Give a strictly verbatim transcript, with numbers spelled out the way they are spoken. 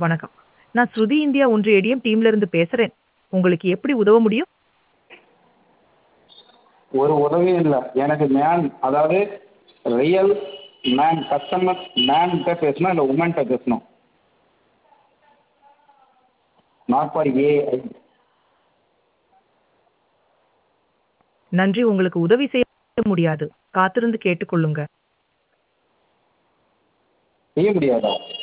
வணக்கம். நான் ஸ்ருதி இந்தியா ஒன்றியம் டீம்ல இருந்து பேசுறேன். உங்களுக்கு எப்படி உதவ முடியும்? ஒரு உதவியும் இல்ல. எனக்கு மேன் அதாவது ரியல் மேன் கஸ்டமர் மேன்கிட்ட பேசணும், இல்ல உமன்கிட்ட பேசணும். Not for AI. நன்றி, உங்களுக்கு உதவி செய்ய முடியாது. காத்திருந்து கேட்டுக்கொள்ளுங்க. செய்ய முடியாதா?